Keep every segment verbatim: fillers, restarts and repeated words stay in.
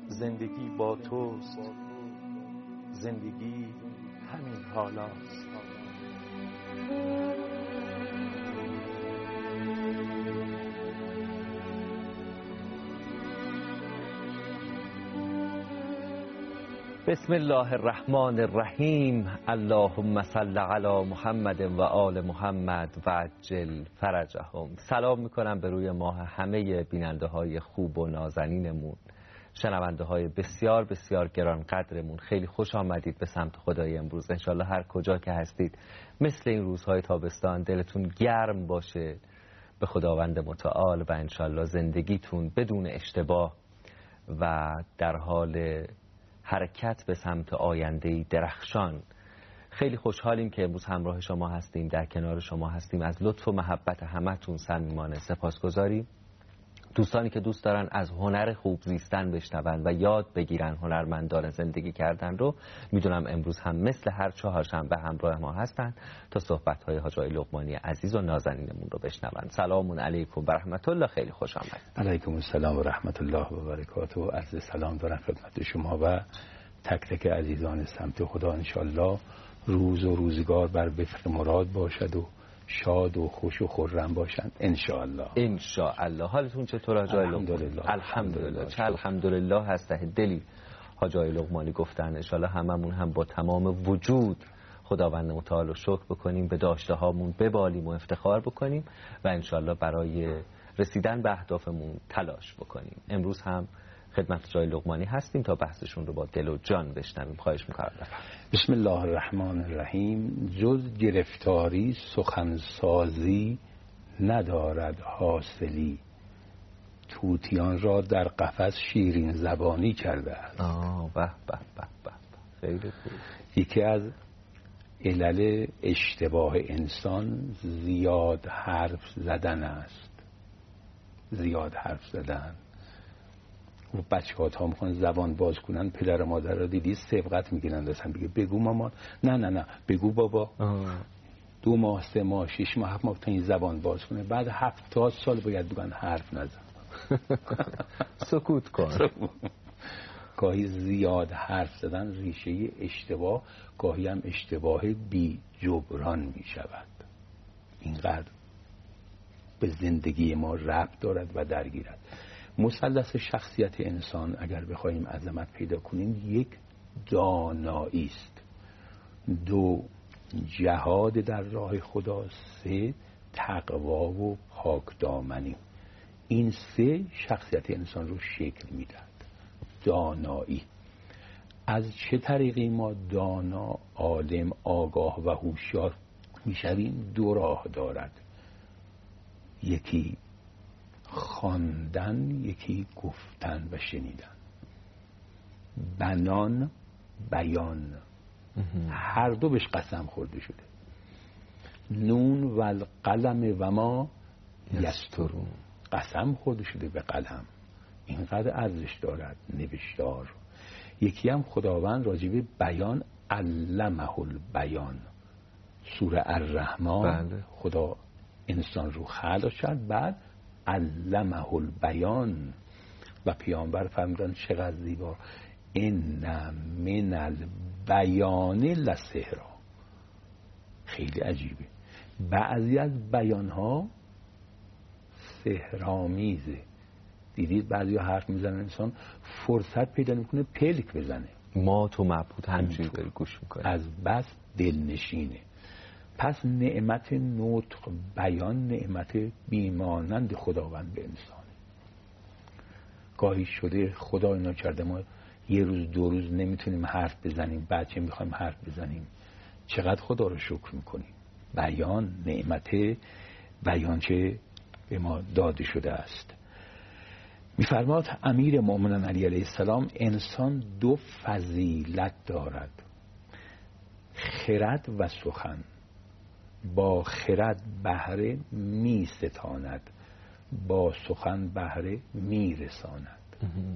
زندگی با توست، زندگی همین حالاست. بسم الله الرحمن الرحیم. اللهم صل علی محمد و آل محمد و عجل فرجهم. سلام میکنم به روی ماه همه بیننده های خوب و نازنینمون، شنونده های بسیار بسیار گران قدرمون. خیلی خوش آمدید به سمت خدای امروز. انشالله هر کجا که هستید مثل این روزهای تابستان دلتون گرم باشه به خداوند متعال و انشالله زندگیتون بدون اشتباه و در حال حرکت به سمت آینده‌ای درخشان. خیلی خوشحالیم که امروز همراه شما هستیم، در کنار شما هستیم. از لطف و محبت همتون صمیمانه سپاسگزاریم. دوستانی که دوست دارن از هنر خوب زیستن بشنون و یاد بگیرن هنرمندان زندگی کردن رو، میدونم امروز هم مثل هر چهارشنبه همراه ما هستن تا صحبت‌های حاج آقای لقمانی عزیز و نازنینمون رو بشنون. سلام علیکم و رحمت الله. خیلی خوش آمدید. علیکم السلام و رحمت الله و برکاته. عرض سلام دارم خدمت شما و تک تک عزیزان سمت خدا. انشالله روز و روزگار بر وفق مراد باشد و شاد و خوش و خرم باشند انشاءالله. انشاءالله. حالتون چطور حاج آقای لقمانی؟ الحمدلله. چه الحمدلله هست دلی حاج آقای لقمانی گفتن. انشاءالله هممون هم با تمام وجود خداوند متعال رو شکر بکنیم، به داشته هامون ببالیم و افتخار بکنیم و انشاءالله برای رسیدن به اهدافمون تلاش بکنیم. امروز هم خدمت جای لقمانی هستیم تا بحثشون رو با دل و جان بشنویم. خواهش می‌کنم. بسم الله الرحمن الرحیم. جز گرفتاری سخنسازی ندارد حاصلی، طوطیان را در قفس شیرین زبانی کرده است. آه به به به به. خیلی خوب. یکی از علل اشتباه انسان زیاد حرف زدن است. زیاد حرف زدن. و بچه ها تا میخوان زبان باز کنن، پدر و مادر را دیدی سبقت میگیرن دستن بگه بگو مامان، نه نه نه بگو بابا. آه. دو ماه سه ماه شش ماه هفت ماه تا این زبان باز کنه، بعد هفتاد سال باید بگن حرف نزن. سکوت کن. گاهی زیاد حرف زدن ریشه اشتباه، گاهی هم اشتباه بی جبران میشود. اینقدر به زندگی ما ربط دارد و درگیرد. مثلث شخصیت انسان اگر بخوایم عظمت پیدا کنیم، یک دانایی است، دو جهاد در راه خدا، سه تقوا و پاکدامنی. این سه شخصیت انسان رو شکل میدهد. دانایی. از چه طریقی ما دانا، عالم، آگاه و هوشیار میشویم؟ دو راه دارد. یکی خواندن، یکی گفتن و شنیدن. بنان، بیان، هر دو بهش قسم خورده شده. نون و القلم و ما یسترون، قسم خورده شده به قلم. اینقدر ارزش دارد نوشتار. یکی هم خداوند راجب بیان، علمه البیان. سوره الرحمن. بله. خدا انسان رو خلق کرد، بعد علمه البیان و پیامبر فرمودن چقدر زیبا، ان من البیان لسحرا. خیلی عجیبه. بعضی از بیان ها سحرآمیزه. دیدید بعضی ها حرف میزنن انسان فرصت پیدا میکنه پلک بزنه. ما تو معبود همچین دل گوش میکنه، از بس دلنشینه. پس نعمت نطق، بیان، نعمت بیمانند خداوند به انسان. گاهی شده خدا اینا کرده ما یه روز دو روز نمیتونیم حرف بزنیم، بعد چه میخوایم حرف بزنیم. چقدر خدا رو شکر میکنیم. بیان، نعمت بیان چه به ما داده شده است. میفرماد امیر مومنان علی علیه السلام انسان دو فضیلت دارد، خرد و سخن. با خرد بهره می ستاند، با سخن بهره می رساند.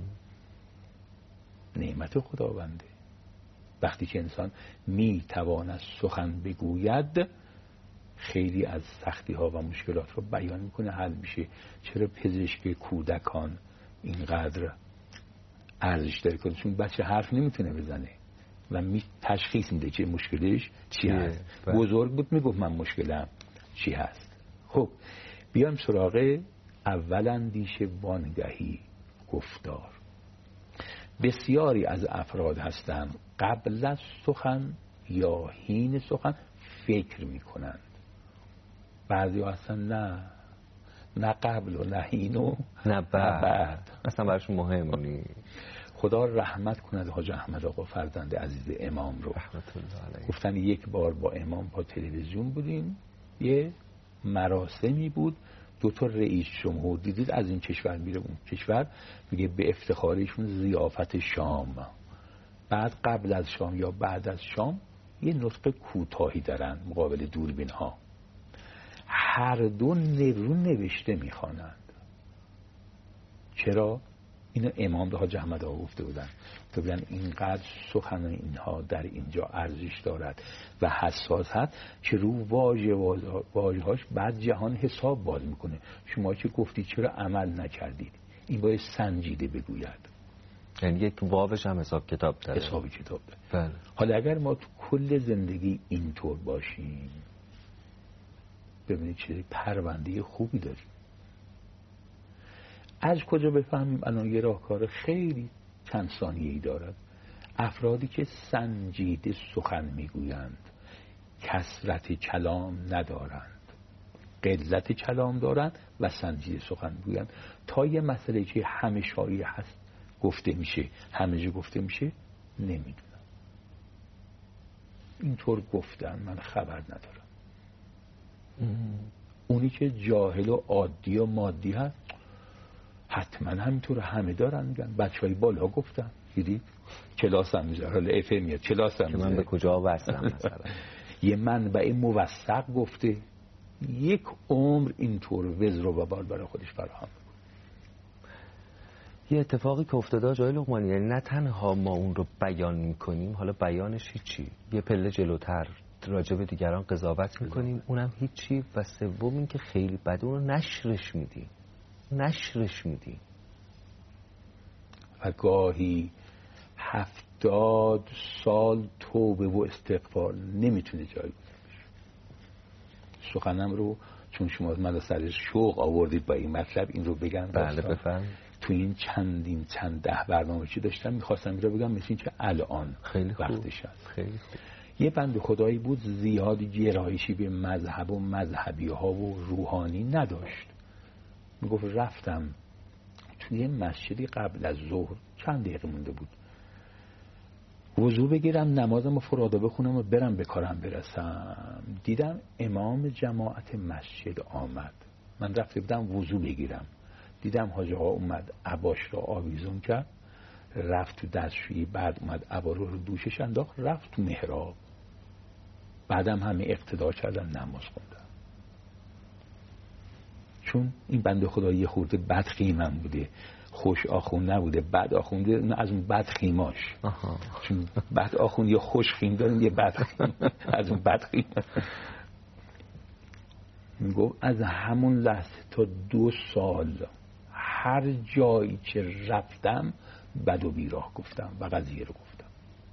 نعمت خداونده. وقتی که انسان می تواند سخن بگوید، خیلی از سختی ها و مشکلات رو بیان میکنه، حل میشه. چرا پزشک کودکان اینقدر ارزش داره کنه، چون بچه حرف نمیتونه بزنه و می تشخیص میده چه مشکلش چی هست. بزرگ بود میگفت من مشکلم چی هست. خب بیام سراغ اول اندیشه وانگهی گفتار. بسیاری از افراد هستند قبل از سخن یا حین سخن فکر میکنند. بعضی هستن نه نه قبل و نه حین و نه بعد، اصلا براشون مهم نیست. خدا رحمت کند حاج احمد آقا فرزند عزیز امام رو، رحمت الله علیه. گفتن یک بار با امام با تلویزیون بودیم، یه مراسمی بود، دو تا رئیس جمهور دیدید از این کشور میره اون کشور، میگه به افتخارشون ضیافت شام، بعد قبل از شام یا بعد از شام یه نطق کوتاهی دارن مقابل دوربین ها، هر دو نرو نوشته میخوانند. چرا؟ اینو امام به حاج احمد آقا گفته بودن، گفته بودن اینقدر سخن اینها در اینجا ارزش دارد و حساس هست که رو واژه واژه‌هاش بعد جهان حساب باز میکنه. شما چه گفتی چرا عمل نکردید؟ این باید سنجیده بگوید. یعنی یک واوش هم حساب کتاب داره. حساب کتاب داره. بله. حالا اگر ما تو کل زندگی اینطور باشیم، ببینید چه پرونده خوبی داریم. از کجا بفهمیم؟ الان یه راهکار خیلی چند ثانیه‌ای دارد. افرادی که سنجیده سخن میگویند، کثرت کلام ندارند، قلت کلام دارند و سنجیده سخن میگویند، تا یه مسئله که همه شایع هست گفته میشه، همه جا گفته میشه، نمیدونم. اینطور گفتن من خبر ندارم. ام. اونی که جاهل و عادی و مادی هست حتما همینطور همه دارن میگن. بچهای بالا گفتن، دیدید کلاس هم میذاره، حالا اف میاد کلاس هم میذاره، من به کجا وصلم مثلا. یه منبع موثق گفته، یک عمر اینطور وزر و وبال برای خودش فراهم. یه اتفاقی که افتاده جای لقمانی، یعنی نه تنها ما اون رو بیان میکنیم، حالا بیانش هیچی، یه پله جلوتر راجع به دیگران قضاوت میکنیم، اونم هیچی، و سوم این که خیلی بد اون رو نشرش میدیم نشرش میدیم و گاهی هفتاد سال توبه و استغفار نمیتونه جای بشه. سخنم رو چون شما من سر شوق آوردید با این مطلب این رو بگم. بله بفهم. تو این چندین چند ده برنامه چی داشتم میخواستم این رو بگم، مثل این که الان خیلی وقتش هست. خیلی خوب. یه بنده خدایی بود زیادی گرایشی به مذهب و مذهبی ها و روحانی نداشت. میگفت رفتم توی مسجدی قبل از ظهر، چند دقیقه مونده بود، وضو بگیرم نمازم و فرادا بخونم و برم به کارم برسم، دیدم امام جماعت مسجد آمد. من رفته بودم وضو بگیرم، دیدم حاج آقا اومد عباش را آویزون کرد، رفت تو دستشویی، بعد اومد عبا رو دوشش انداخت، رفت تو محراب، بعدم همه اقتدا کردن نماز خوندن. چون این بنده خدا یه خورده بد خیمم بوده، خوش آخون نبوده، بد آخونده، از اون بد خیماش. آها. چون بد آخون یه خوش خیم داریم، یه بد خیم، از اون بد خیم. میگو از همون لحظه تا دو سال هر جایی که رفتم بد و بیراه گفتم و قضیه رو گفتم.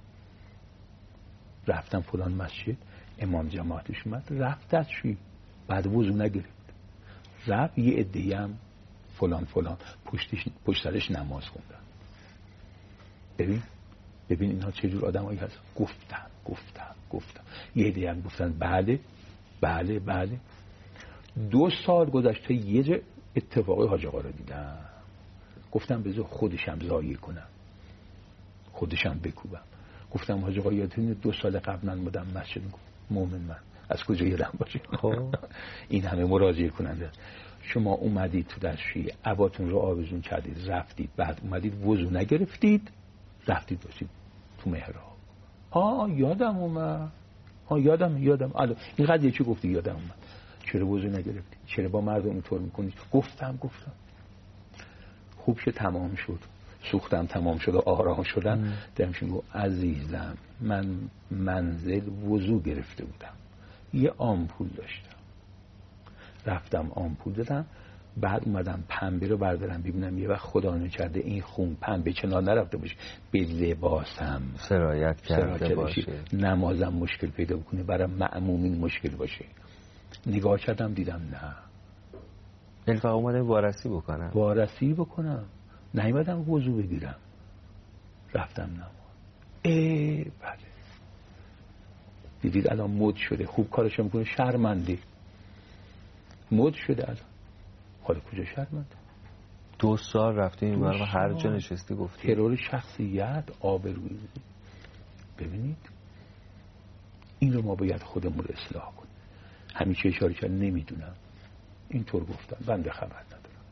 رفتم فلان مسجد، امام جماعتش اومد، رفت دستشویی، بعد وضو نگرفت، رفت یه عده‌ای هم فلان فلان پشتش پشترش نماز خوندن. ببین ببین اینها چه جور آدمایی هست. گفتم گفتم گفتم یه عده‌ای هم گفتن بله بله بله. دو سال گذشته یه جا اتفاقی حاج آقا رو دیدم، گفتم بذار خودشم ضایع کنم، خودشم بکوبم. گفتم حاج آقا یادتونه دو سال قبل من بودم مسجد؟ مومن من از کجا یادم باشه؟ خب این همه مراجعه کننده. شما اومدید تو دستشویی، عباتون رو آویزون کردید، رفتید، بعد اومدید وضو نگرفتید، رفتید باشید تو محراب. ها یادم اومد، ها یادم یادم الان این قضیه چی گفتی؟ یادم اومد. چرا وضو نگرفتی؟ چرا با مردم اینطور میکنید؟ گفتم گفتم خوب شد تمام شد، سوختم تمام شد و آرام شدم. دمشون گفت عزیزم من منزل وضو گرفته بودم، یه آمپول داشتم، رفتم آمپول دادم، بعد اومدم پنبه رو بردارم ببینم یه وقت خدا نکرده این خون پنبه چنان نرفته باشه به لباسم سرایت کرده باشه، نمازم مشکل پیدا بکنه، برای مأمومین مشکل باشه. نگاه کردم دیدم نه، این فقط اومدم وارسی بکنم وارسی بکنم نیومدم وضو بگیرم. رفتم نماز. ای بله، دیدید الان مد شده، خوب کارش میکنه، شرمنده مد شده الان. حالا کجا شرمنده؟ دو سال رفته این بار و هر جا نشستی گفتی ترور شخصیت، آبرویی. ببینید این رو ما باید خودمون رو اصلاح کنیم. همیشه اشاره کردم نمیدونم، اینطور گفتم، بنده خبر ندارم.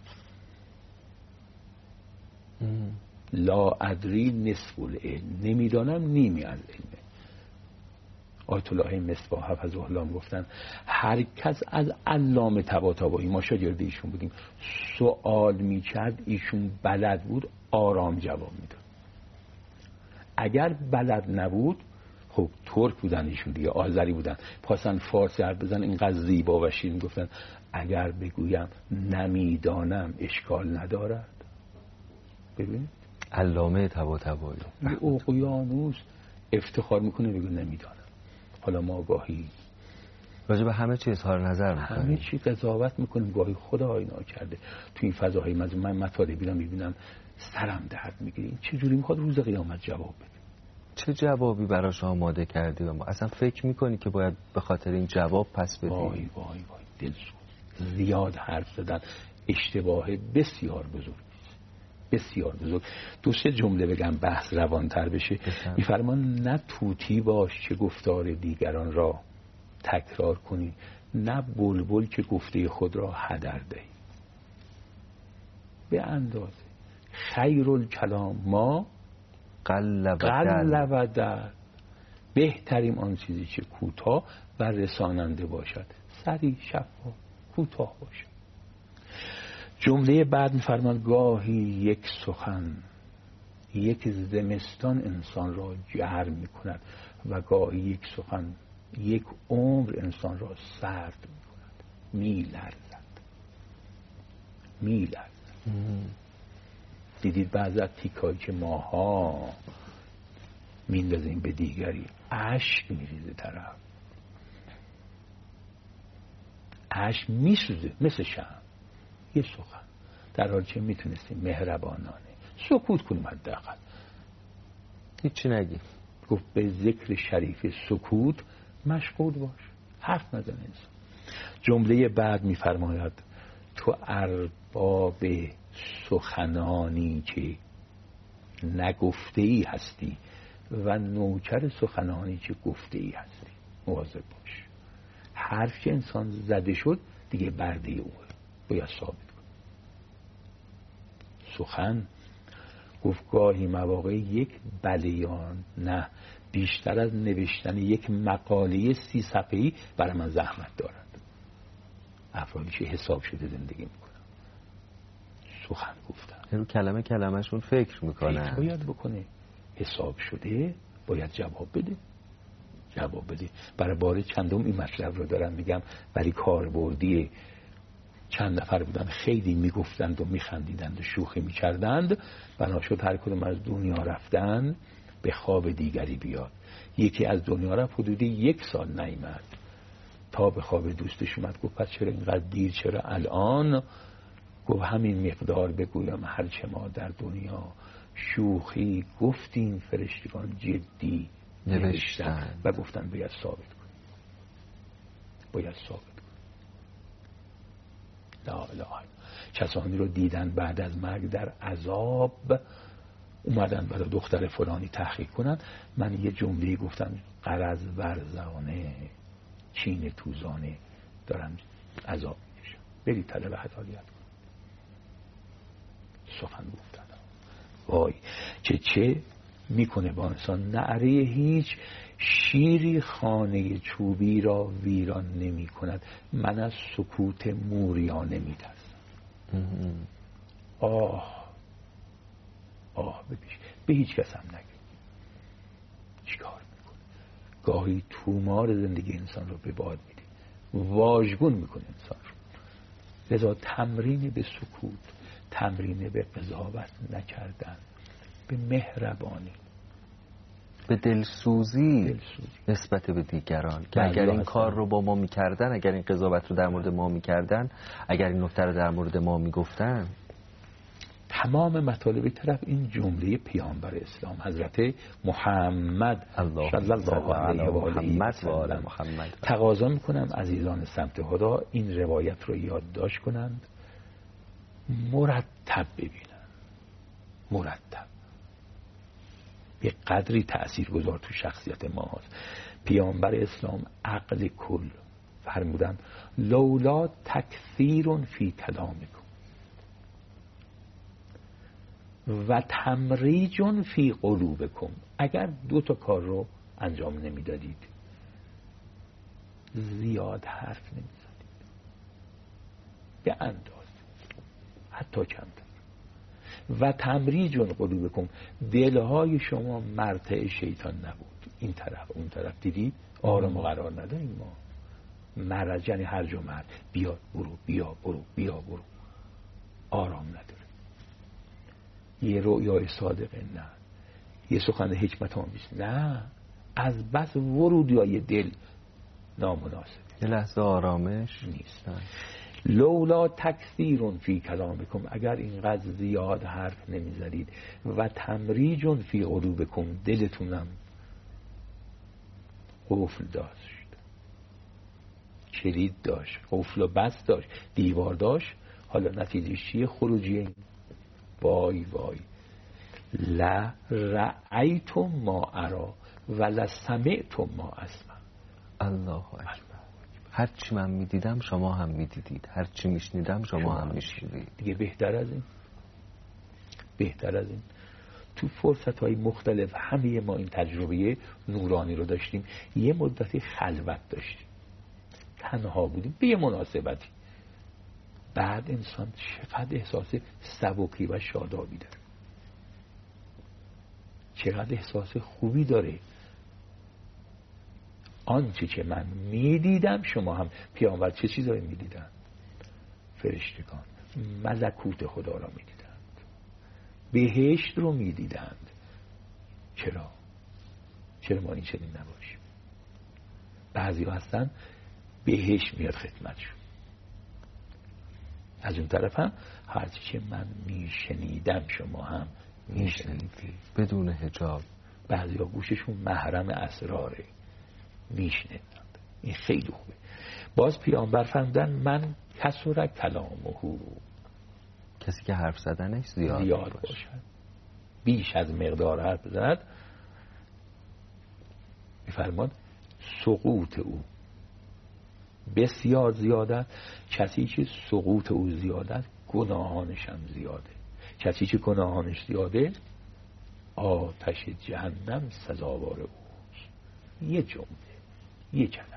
ام. لا ادری نصف العلم، نمیدانم نیمی از علمه. آیت الله مصباح حفظه الله گفتن هر کس از علامه طباطبایی، ما شاگرد ایشون بودیم، سوال میکرد ایشون بلد بود آرام جواب میداد. اگر بلد نبود، خب ترک بودن ایشون دیگه، آذری بودن، پاسن فارسی حرف بزن اینقدر زیبا و شیرین گفتن اگر بگویم نمیدانم اشکال ندارد. ببین علامه طباطبایی یه اقیانوس افتخار میکنه بگو نمیدانم. حالا ما گاهی راجع به همه چیز اظهار نظر میکنیم، همه چی قضاوت میکنیم، گاهی خدا اینا کرده. تو این فضاهای من من مطالبی رو میبینم سرم درد میگیره، این چه جوری میخواد روز قیامت جواب بده؟ چه جوابی براش آماده کردی و ما اصلا فکر میکنی که باید به خاطر این جواب پس بدی؟ وای وای وای دلسوز، زیاد حرف زدن اشتباه بسیار بزرگ، بسیار بزرگ. دو سه جمله بگم بحث روانتر بشه. میفرمان نه توتی باش که گفتار دیگران را تکرار کنی، نه بلبل که گفته خود را هدر دهی. به اندازه خیر الکلام ما قل و در، بهترین آن چیزی که کوتاه و رساننده باشد، سریع شفاف کوتاه باشد. جمله بعد می‌فرماید گاهی یک سخن یک زمستان انسان را گرم می‌کند و گاهی یک سخن یک عمر انسان را سرد می‌کند. می‌لرزد می‌لرزد. دیدید بعضی از تیکایی که ماها میندازیم به دیگری اشک میریزه طرف، اشک میسوزه مثل شمع. یه سخن در حالی که میتونستیم مهربانانه سکوت کنیم، حداقل هیچی نگی، گفت به ذکر شریف سکوت مشغول باش، حرف نزن انسان. جمله بعد میفرماید تو ارباب سخنانی که نگفته ای هستی و نوکر سخنانی که گفته ای هستی، مواظب باش. حرف که انسان زده شد دیگه برده اوه، باید ثابت کن. سخن گفت گاهی مواقع یک بلیان نه بیشتر از نوشتن یک مقاله سی صفحه‌ای برای من زحمت دارد. افرادی که حساب شده زندگی میکنن، سخن گفتن، رو کلمه کلمه‌شون فکر میکنن، فکر باید بکنه، حساب شده باید جواب بده جواب بده. برای بار چندم این مطلب رو دارم میگم، ولی کاربردیه. چند نفر بودن خیلی میگفتند و میخندیدند و شوخی میکردند، بنا شد هر کدوم از دنیا رفتن به خواب دیگری بیاد. یکی از دنیا رفت حدودی یک سال نیامد تا به خواب دوستش اومد. گفت پس چرا اینقدر دیر، چرا الان؟ گفت همین مقدار بگویم هرچه ما در دنیا شوخی گفتیم فرشتگان جدی نوشتن و گفتن باید ثابت کن، باید ثابت کن. لا اله. کسانی رو دیدن بعد از مرگ در عذاب اومدن برای دختر فلانی تحقیق کنن. من یه جمله گفتم غرض ورزانه چین توزانه دارن عذاب میکشن، برید طلب هدایت کن. سخن گفتن وای که چه میکنه با انسان. نعره هیچ شیری خانه چوبی را ویران نمی کند. من از سکوت موریانه می ترسم. آه آه ببیش به هیچ کس هم نگه. چیکار میکنه؟ گاهی تومار زندگی انسان رو به باد میده، واژگون میکنه انسان رو. لذا تمرین به سکوت، تمرین به قضاوت نکردن، به مهربانی، به دلسوزی, دلسوزی. نسبت به دیگران که اگر این کار رو با ما میکردن، اگر این قضاوت رو در مورد ما میکردن، اگر این نکته رو در مورد ما میگفتن. تمام مطالب طرف این جمله پیامبر اسلام حضرت محمد صلی الله علیه و آله و سلم تقاضا میکنم عزیزان سمت خدا این روایت رو یادداشت کنند، مرتب ببینن، مرتب. به قدری تأثیرگذار تو شخصیت ما هست. پیامبر اسلام عقل کل فرمودن لولا تکثیر فی کلامکم و تمریج فی قلوبکم، اگر دو تا کار رو انجام نمیدادید، زیاد حرف نمیزدید به انداز، حتی کمتر، و تمریج قلوبکم، دلهای شما مرتع شیطان نبود، این طرف اون طرف، دیدی آرام و قرار نداریم ما، مرج یعنی هرج و مرج، بیا برو بیا برو بیا برو، آرام نداره. یه رؤیای صادقه نه، یه سخن حکمت آمیز نه، از بس ورودیای دل نامناسب، یه لحظه آرامش نیست. لولا تکثیر فی کلامکم، اگر اینقدر زیاد حرف نمیزدید، و تمریج فی قلوبکم، دلتونم قفل داشت، کلید داشت، قفل و بست داشت، دیوار داشت، حالا نتیجهش چیه؟ خروجی وای وای لا رأیتم ما ارا و لا سمعتم ما اسمع. الله اکبر. هر چی من میدیدم شما هم میدیدید، هر چی میشنیدم شما, شما هم میشنیدید. دیگه بهتر از این، بهتر از این. تو فرصت های مختلف همه ما این تجربه نورانی رو داشتیم. یه مدتی خلوت داشتیم، تنها بودیم به یه مناسبتی، بعد انسان چقدر احساس سبکی و شادابی داره، چقدر احساس خوبی داره. آنچه که من میدیدم شما هم، پیامبر چه چیزایی میدیدن؟ فرشتگان، ملکوت خدا را میدیدند، بهشت رو میدیدند. چرا؟ چرا ما این چنین نباشیم؟ بعضی ها هستن بهشت میاد خدمتشون، از اون طرف هم هرچی که من میشنیدم شما هم میشنیدید، بدون حجاب. بعضی ها گوششون محرم اسراره، میشنیدند. این خیلی خوبه. باز پیامبر فرمودن من کسر کلامه، کسی که حرف زدنش زیاد, زیاد باشد، باشد، بیش از مقدار حرف زد، میفرماد سقوط او بسیار زیاده. کسی که سقوط او زیاده گناهانش هم زیاده. کسی که گناهانش زیاده آتش جهنم سزاوار اوست. یه جمله، یه کلمه،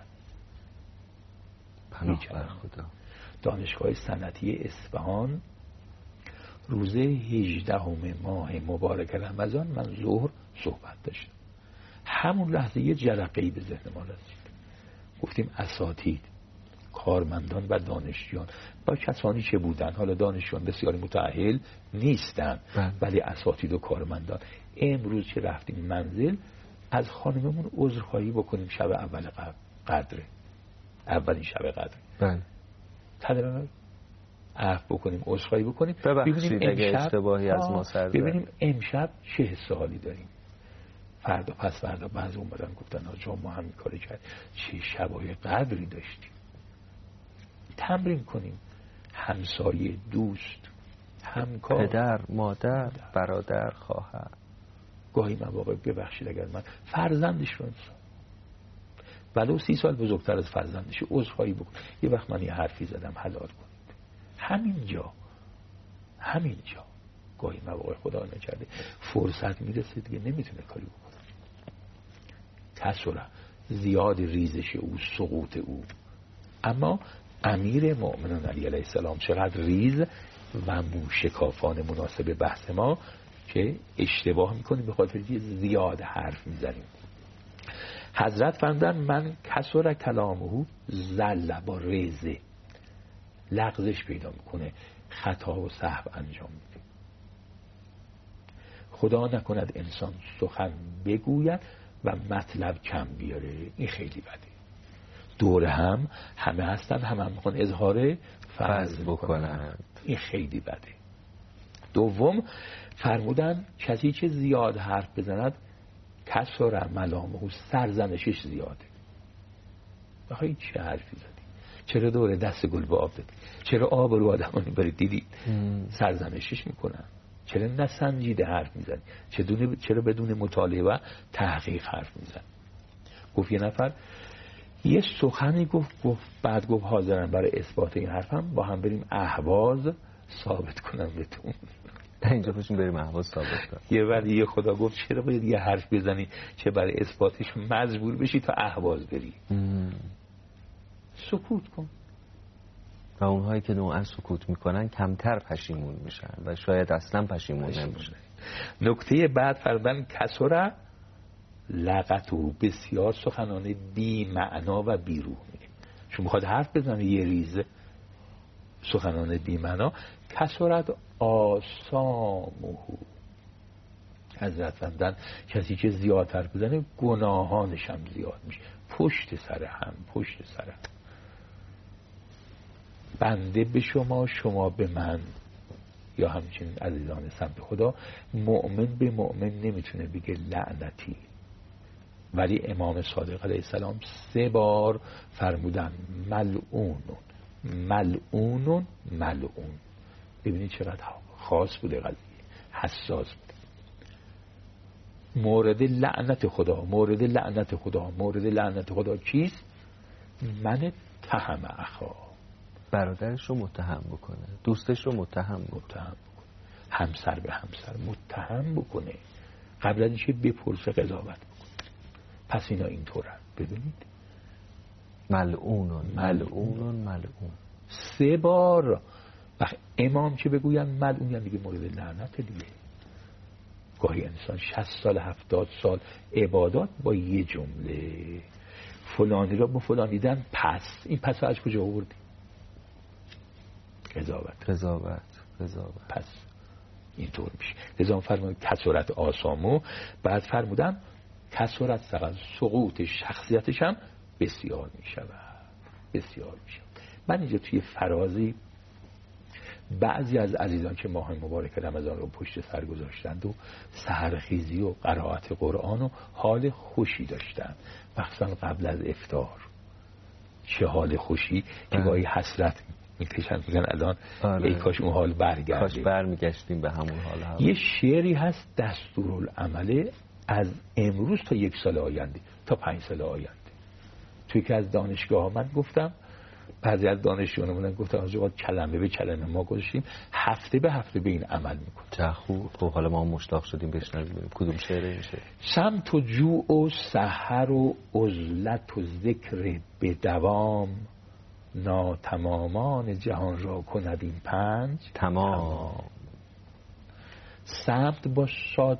پناه بر خدا. دانشگاه صنعتی اصفهان روز هجدهم ماه مبارک رمضان من ظهر صحبت داشتم. همون لحظه یه جرقه‌ای به ذهن ما رسید. گفتیم اساتید، کارمندان و دانشجویان با کسانی که بودن، حالا دانشجویان بسیاری متأهل نیستن ولی اساتید و کارمندان، امروز که رفتیم منزل از خانممون عذرخواهی بکنیم، شب اول قدره، اولین شب قدر، بله تدران عفو بکنیم، عذرخواهی بکنیم، ببینیم اگه اشتباهی از ما سر زد، ببینیم امشب چه حس حالی داریم. فردا پس فردا بعضی اومدن گفتن آجا ما هم این کاری کرد، چه شبای قدری داشتیم. تمرین کنیم، همسایه، دوست، همکار، پدر، مادر، برادر، خواهر. گاهی مواقع ببخشید اگر من فرزندش رو انسان ولو سی سال بزرگتر از فرزندش عذرخواهی بکن، یه وقت من یه حرفی زدم حلال کنید، همینجا همینجا گاهی مواقع خدا نکرده فرصت میرسه دیگه نمیتونه کاری بکنه. کسره زیاد ریزش او، سقوط او. اما امیر مؤمنان علی علیه السلام چقدر ریز و موشکافان مناسب بحث ما که اشتباه میکنیم به خاطر که زیاد حرف میزنیم. حضرت فرمودن من کسر کلامه زل با ریزه، لغزش پیدا میکنه، خطا و سهو انجام میده. خدا نکند انسان سخن بگوید و مطلب کم بیاره، این خیلی بده. دور هم همه هستن، همه هم میخوان اظهار فضل بکنن، این خیلی بده. دوم فرمودن کسی که زیاد حرف بزند کسر ملامه و سرزنشش زیاده. بخوایی چه حرفی زدی؟ چرا دوره دست گل به آب دادی؟ چرا آب رو آدمانی برید دیدی؟ سرزنشش میکنن. چرا نسنجیده حرف میزنی؟ چرا بدون مطالعه و تحقیق حرف میزنی؟ گفت یه نفر یه سخنی گفت گفت بعد گفت حاضرم برای اثبات این حرفم با هم بریم اهواز ثابت کنم بهتون. اینجا پشون بریم اهواز ثابت کنم. یه ولی یه خدا گفت چرا باید یه حرف بزنی چه برای اثباتش مجبور بشی تا اهواز بری؟ ام. سکوت کن. و اونهایی که نوعا سکوت میکنن کمتر پشیمون میشن و شاید اصلا پشیمون نمیشن. نکته بعد فرمودن کسره لغت و بسیار سخنان بی معنا و بی روح میگه. چون میخواد حرف بزنه یه ریزه سخنان بی معنا. کسرت آسامه، حضرت فرمودن کسی که زیاد حرف بزنه گناهانش هم زیاد میشه، پشت سر هم پشت سر هم. بنده به شما، شما به من، یا همچنین عزیزان سمت خدا. مؤمن به مؤمن نمیتونه بگه لعنتی، ولی امام صادق علیه السلام سه بار فرمودن ملعونون ملعونون ملعون. ببینید چقدر خاص بوده قضیه، حساس بوده. مورد لعنت خدا، مورد لعنت خدا، مورد لعنت خدا کیست؟ من تهم اخا، برادرش رو متهم بکنه، دوستش رو متهم بکنه، متهم بکنه. همسر به همسر متهم بکنه، قبل از اینکه بپرسه قضاوت بکنه. پس اینا اینطورن. ببینید ملعونون ملعونون ملعون سه بار. وقت امام که بگوین ملعون یعنی دیگه مورد لعنت دیگه. گاهی انسان شصت سال هفتاد سال عبادات با یه جمله فلانی را با فلانی دیدن، پس این پس از کجا آوردی؟ قضاوت قضاوت قضاوت پس اینطور میشه. لذا فرمودن کسرت آسامو. بعد فرمودن کسرت سقط سقوط شخصیتش هم بسیار میشود، بسیار میشود. من اینجا توی فرازی بعضی از عزیزان که ماه مبارک رمضان رو پشت سر گذاشتند و سحرخیزی و قرائت قرآن و حال خوشی داشتن، مخصوصا قبل از افطار، چه حال خوشی که گاهی حسرت میکشن میگن الان آره. ای کاش اون حال برگرده، کاش برمیگشتیم به همون حال هم. یه شعری هست دستورالعمله از امروز تا یک سال آینده، تا پنج سال آینده. توی که از دانشگاه ها من گفتم، بعضی از دانشجویان من گفتن از اوقات کلمه به کلمه ما گذاشتیم، هفته به هفته به این عمل میکنیم. چه خوب. خب حالا ما مشتاق شدیم بشنویم کدوم شعره میشه. سمت و جوع و سحر و عزلت و ذکر به دوام، ناتمامان جهان را کند این پنج تمام. سمت با شاد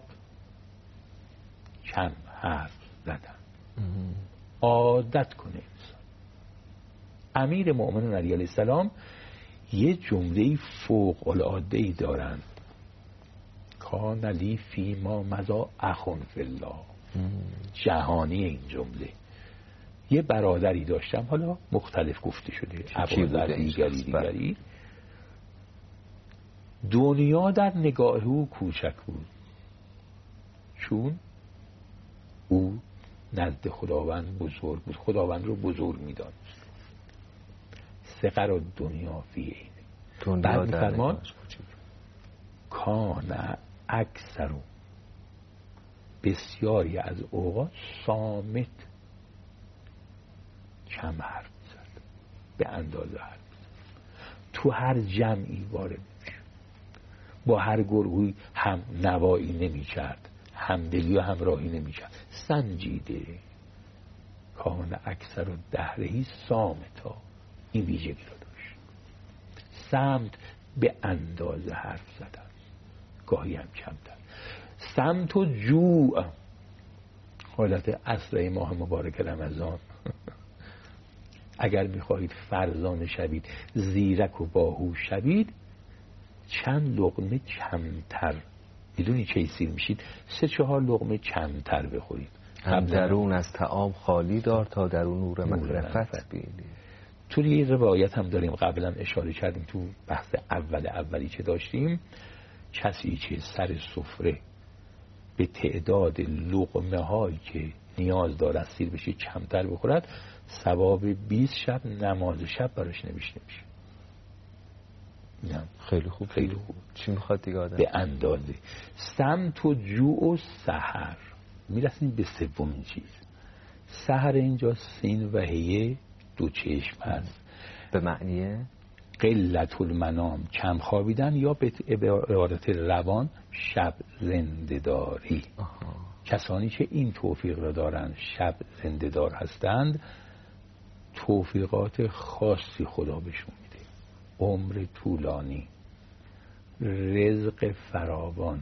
کم حرف زدن، عادت کنه انسان. امیر مؤمنین علیه السلام یه جمله فوق العاده ای دارند، کان لی فی ما مضی اخون فی الله. جهانی این جمله. یه برادری داشتم، حالا مختلف گفته شده، ابوذر دیگری دیگری. دنیا در نگاه او کوچک بود، چون او نزد خداوند بزرگ بود، خداوند رو بزرگ می‌دانست. سقر و دنیا فی عین. بعد می‌فرمان کان اکثر، بسیاری از اوقات صامت، کم حرف زد، به اندازه حرف زد. تو هر جمعی وارد میشه، با هر گروهی هم نوایی نمی کرد، همدلی و همراهی نمی کرد، سنجیده. کان اکثر و دهرهی سامتا، این ویژگی رو داشت. سمت به اندازه حرف زدن، گاهی هم کمتر. سمت و جوع، حالت عصره ماه مبارک رمضان اگر میخواهید فرزانه شوید، زیرک و باهوش شوید، چند لقمه کمتر، بدونی چه سیر میشید، سه چهار لقمه کمتر بخورید. هم درون از طعام خالی دار تا درون نور معرفت بینی. توی یه روایت هم داریم، قبلا اشاره کردیم تو بحث اول اولی که داشتیم، کسی که سر سفره به تعداد لقمه هایی که نیاز دارد سیر بشه کمتر بخورد، ثواب بیست شب نماز شب براش نوشته میشه. نه خیلی خوب. خیلی خوب. چی میخواد دیگه آدم؟ به اندازه. سمت و جوع و سحر. میرسیم به سومین چیز. سحر اینجا سین و هیه دو چشم هست. به معنی قلت المنام، کم خوابیدن، یا به عبارت روان شب زنده‌داری. کسانی که این توفیق را دارند، شب زنده‌دار هستند، توفیقات خاصی خدا بهشون میده. عمر طولانی، رزق فراوان،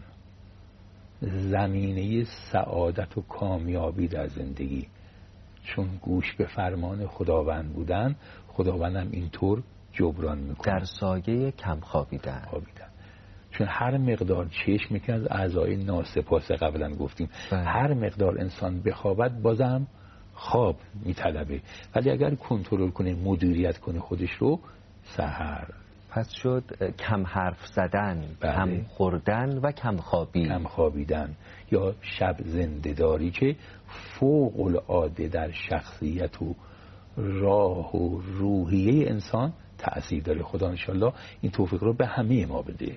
زمینه سعادت و کامیابی در زندگی. چون گوش به فرمان خداوند بودن، خداوندم اینطور جبران میکنه. در سایه کم خوابیدن. خوابیدن. چون هر مقدار چشم که از اعضای ناسپاس قبلا گفتیم، بله. هر مقدار انسان بخوابد بازم خواب میطلبه، ولی اگر کنترل کنه، مدیریت کنه خودش رو، سحر. پس شد کم حرف زدن، بله. کم خوردن و کم خوابی. کم خوابیدن یا شب زنده‌داری که فوق العاده در شخصیت و راه و روحیه انسان تأثیر داره. خدا انشالله این توفیق رو به همه ما بده.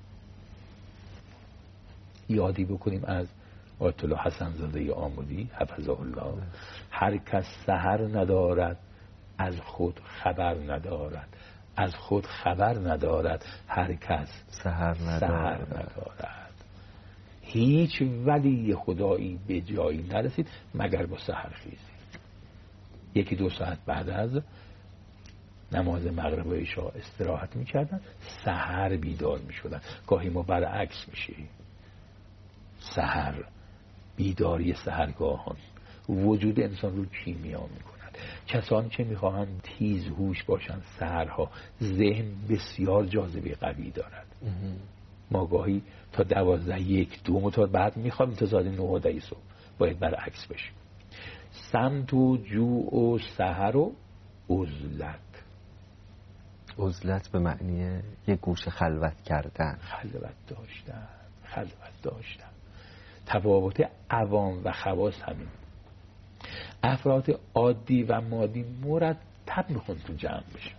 یادی بکنیم از آیت الله حسن زاده آمودی حفظه الله، هر کس سحر ندارد از خود خبر ندارد، از خود خبر ندارد هر کس سحر ندارد. ندارد. هیچ ولی خدایی به جایی نرسید مگر با سحر خیزی. یکی دو ساعت بعد از نماز مغرب و عشا استراحت میکردن، سحر بیدار میشدن. گاهی ما برعکس میشه، سحر بیداری سحرگاهان وجود انسان رو کیمیا میکنند. کسانی که میخواهند تیز هوش باشند، سحرها ذهن بسیار جاذبه قوی دارد. ما گاهی تا دوازده یک دو متر بعد میخوایم تا ساعت نه و ده صبح، باید برعکس بشیم. سمت و جوع و سحر و عزلت. عزلت به معنی یک گوشه خلوت کردن، خلوت داشتن، خلوت داشتن. تفاوت عوام و خواص همین. افراد عادی و مادی مرتب میخوان تو جمع بشن.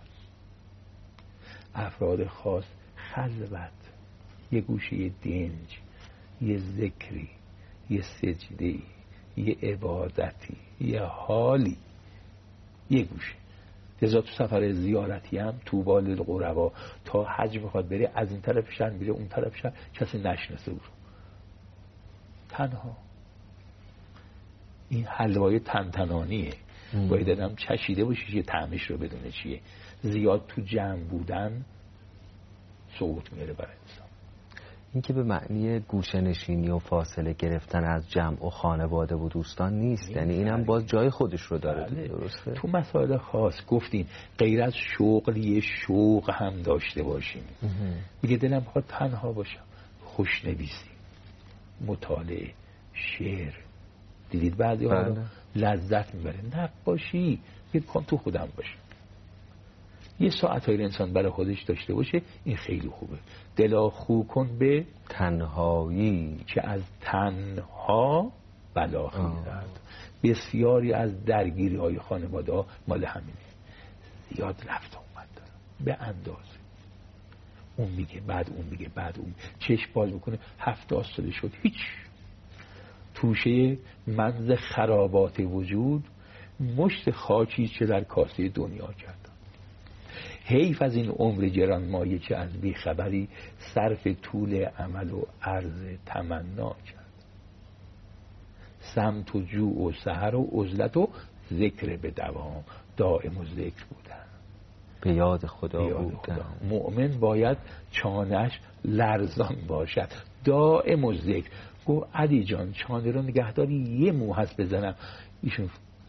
افراد خاص خلوت، یه گوشه یه دنج، یه ذکری، یه سجدهی، یه عبادتی، یه حالی، یه گوشه. لذا تو سفر زیارتی هم طوبی للغربا، تا حج بخواد بره از این طرف شهر میره اون طرف شهر، کسی نشناسه او رو، تنها. این حلوای تنتنانیه. باید آدم چشیده باشه یه طعمش رو بدونه چیه. زیاد تو جمع بودن صعود میاره برای انسان. این که به معنی گوشه نشینی و فاصله گرفتن از جمع و خانواده و دوستان نیست، یعنی اینم باز جای خودش رو داره. بله. درسته؟ تو مسائل خاص گفتیم غیر از شغل یه شوق هم داشته باشیم. میگه دلم میخواد تنها باشم، خوشنویسی، مطالعه، شعر. دیدید بعضی ها بله. لذت میبره. نقاشی، یه کام تو خودم باشه، یه ساعت های انسان برای خودش داشته باشه، این خیلی خوبه. دلا خو کن به تنهایی که از تنها بلا خیزد. بسیاری از درگیری های خانواده ها مال همینه، زیاد رفت اومد داره به اندازه. اون میگه بعد اون میگه بعد اون چشم باز میکنه هفتاد ساله شد هیچ. توشه منز خرابات وجود مشت خاکی که در کاسه دنیا کرد. حیف از این عمر گرانمایه که از بیخبری صرف طول عمل و عرض تمنا کرد. سمت و جوع و سحر و عزلت و ذکر به دوام، دائم و ذکر بودن، به یاد خدا به یاد بودن. خدا. مؤمن باید چانش لرزان باشد، دائم و ذکر. گفت علی جان چانه رو نگهداری یه مو هست بزنم. ایشون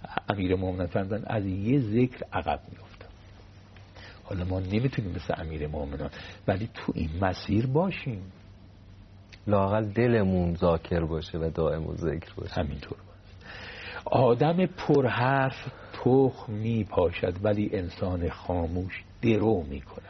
امیر مومنان فرمودن از یه ذکر عقب میافتم. حالا ما نمیتونیم مثل امیر مومنان ولی تو این مسیر باشیم، لااقل دلمون ذاکر باشه و دائم و ذکر باشه. همینطور باشه. آدم پرحرف تخم میپاشد ولی انسان خاموش درو میکند.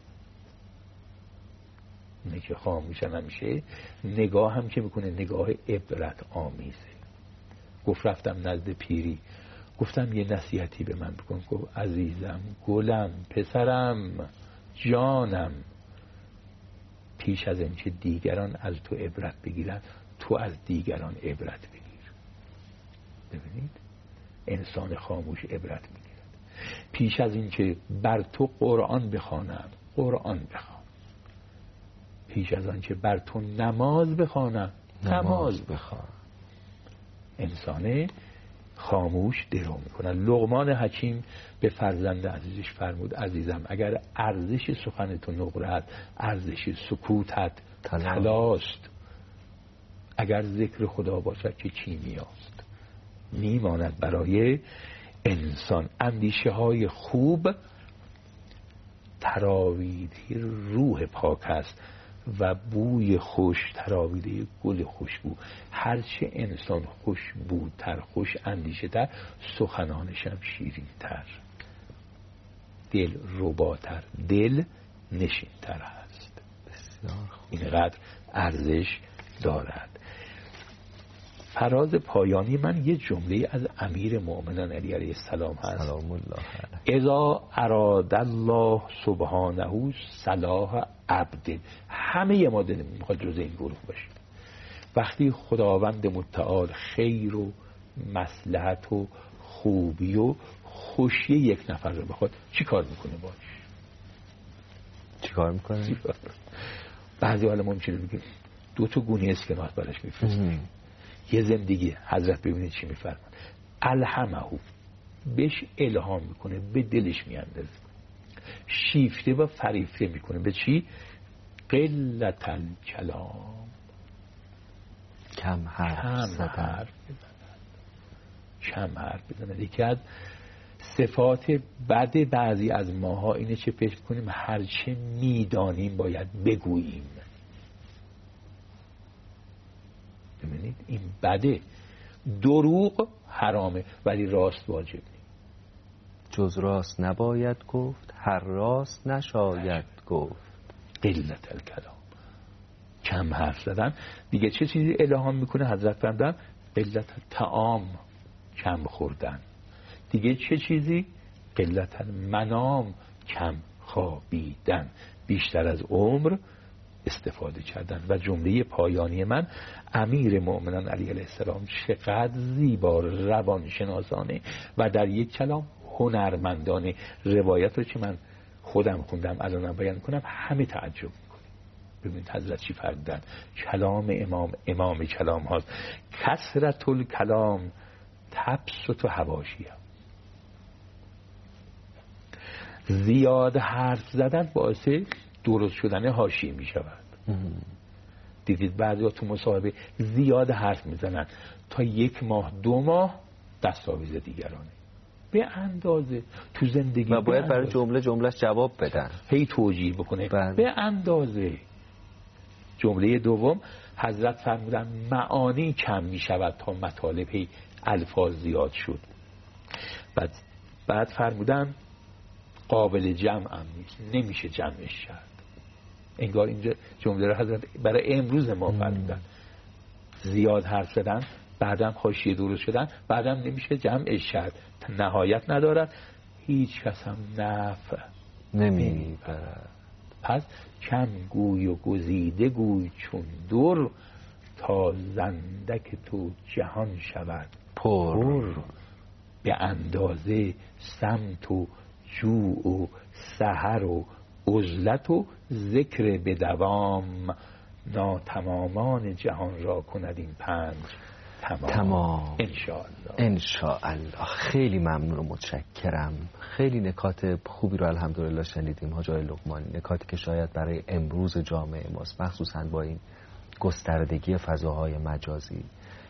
اینه که خاموشن همیشه نگاه هم که میکنه نگاه عبرت آمیزه. گفت رفتم نزد پیری، گفتم یه نصیحتی به من بکن. گفت عزیزم، گلم، پسرم، جانم، پیش از اینکه دیگران از تو عبرت بگیرن تو از دیگران عبرت بگیر. ببینید انسان خاموش عبرت میگیرد. پیش از اینکه بر تو قرآن بخوانم قرآن بخوان، پیش از آنکه بر تو نماز بخوانم نماز بخوان. انسان خاموش درو میکنه. لقمان حکیم به فرزند عزیزش فرمود عزیزم اگر ارزش سخن تو نقره، ارزش سکوتت طلاست، اگر ذکر خدا باشد که کیمیاست. میماند برای انسان اندیشه های خوب تراویده روح پاک است و بوی خوش تراویده گل خوشبو. هرچه انسان خوشبوتر، خوش اندیشه تر، سخنانش هم شیرین تر، دل رباتر، دل نشین تر هست. بسیار خوب. اینقدر ارزش دارد. فراز پایانی من یه جمله از امیر مؤمنان علی علیه السلام هست. سلام الله علیه. اذا اراد الله سبحانه صلاح عبد. همه ما دلمون میخواد جز این گروه باشیم. وقتی خداوند متعال خیر و مصلحت و خوبی و خوشی یک نفر رو بخواد چی کار میکنه باش؟ چی کار میکنه؟ بعضی حالا ما میشه بگیم دو تا گونه اسکنات براش میفرستیم. یه زندگی حضرت ببینید چی میفرمان، الهمه، بهش الهام میکنه، به دلش میاندازه، شیفته و فریفته میکنه. به چی؟ قلت الکلام، کم حرف زدن، کم حرف بزنه. یکی از صفات بد بعضی از ماها اینه چه فکر کنیم هرچه میدانیم باید بگوییم. ببینید این بده. دروغ حرامه ولی راست واجب نیست. جز راست نباید گفت، هر راست نشاید گفت. قلت الکلام، کم حرف زدن. دیگه چه چیزی الهام میکنه حضرت فرمودن؟ قلت طعام، کم خوردن. دیگه چه چیزی؟ قلت المنام، کم خوابیدن، بیشتر از عمر استفاده کردن. و جمله پایانی من، امیر مؤمنان علی علیه السلام چقدر زیبا روانشناسانه و در یک کلام هنرمندانه روایت رو که من خودم خوندم الانم بیان کنم همه تعجب میکنه. ببینید حضرت چی فرمودن؟ کلام امام امام کلام هاست. کثرت الکلام تبسط حواشیه. زیاد حرف زدن باعث درست شدن حاشیه می شود. دیدید بعضی تو مصاحبه زیاد حرف میزنن تا یک ماه دو ماه دستاویز دیگرانه به اندازه تو زندگی و باید برای جمله جملهش جواب بدن، هی توجیه بکنه بله. به اندازه. جمله دوم حضرت فرمودن معانی کم می شود تا مطالب هی الفاظ زیاد شد. بعد بعد فرمودن قابل جمع هم نیست، نمیشه جمعش کرد. انگار اینجا جمله رو حضرت برای امروز ما فرمودن. زیاد حرف زدن، بعدم حاشیه درست شدن، بعدم نمیشه جمعش کرد، نهایت ندارد، هیچ کس هم نفع نمیبرد. پس کم گوی و گزیده گوی چون دور، تا زندک تو جهان شود پر, پر. به اندازه سمت و جوع و سحر و عزلت و ذکر به دوام، ناتمامان جهان را کند این پنج تمام, تمام. انشاءالله. انشاءالله. خیلی ممنون و متشکرم. خیلی نکات خوبی رو الحمدلله شنیدیم حاج آقای لقمانی، نکاتی که شاید برای امروز جامعه ماست، مخصوصا با این گستردگی فضاهای مجازی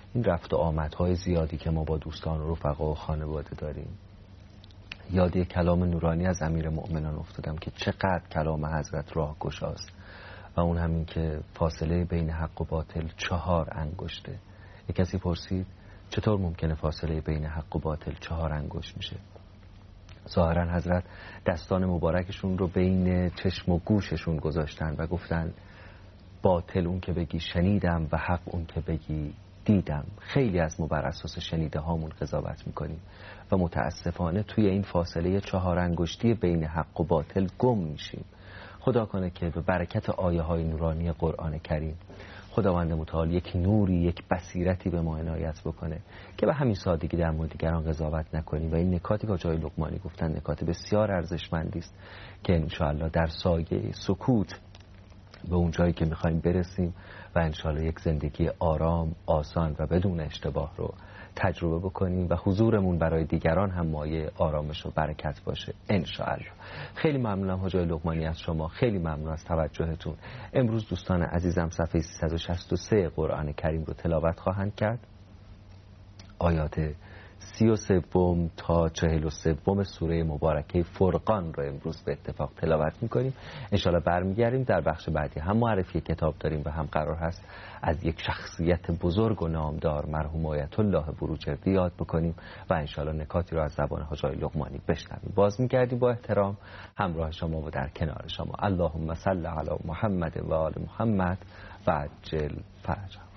این رفت و آمدهای زیادی که ما با دوستان و رفقا و خانواده داریم. یاد یک کلام نورانی از امیرالمؤمنین افتادم که چقدر کلام حضرت راه گشاست و اون همین که فاصله بین حق و باطل چهار انگشته. یک کسی پرسید چطور ممکنه فاصله بین حق و باطل چهار انگشت میشه؟ ظاهرا حضرت دستان مبارکشون رو بین چشم و گوششون گذاشتن و گفتن باطل اون که بگی شنیدم و حق اون که بگی دیدم. خیلی از ما بر اساس شنیده هامون قضاوت میکنیم و متاسفانه توی این فاصله چهار انگشتی بین حق و باطل گم میشیم. خدا کنه که به برکت آیه های نورانی قرآن کریم خداوند متعال یک نوری، یک بصیرتی به ما عنایت بکنه که به همین سادگی در مورد دیگران قضاوت نکنیم و این نکاتی که جای لقمانی گفتن نکات بسیار ارزشمندی است که انشاءالله در سایه سکوت به اون جایی که میخوایم برسیم و انشاءالله یک زندگی آرام، آسان و بدون اشتباه رو تجربه بکنیم و حضورمون برای دیگران هم مایه آرامش و برکت باشه انشاءالله. خیلی ممنونم حاج لقمانی از شما، خیلی ممنون از توجهتون. امروز دوستان عزیزم صفحه سیصد و شصت و سه قرآن کریم رو تلاوت خواهند کرد. آیات سی و سوم تا چهل و سوم سوره مبارکه فرقان رو امروز به اتفاق تلاوت میکنیم. انشالله برمیگردیم در بخش بعدی هم معرفی کتاب داریم و هم قرار هست از یک شخصیت بزرگ و نامدار مرحوم آیت الله بروجردی یاد بکنیم و انشالله نکاتی رو از زبان حاج لقمانی بشنویم. باز میگردیم با احترام همراه شما و در کنار شما. اللهم صل علی محمد و آل محمد و عجل فرجهم.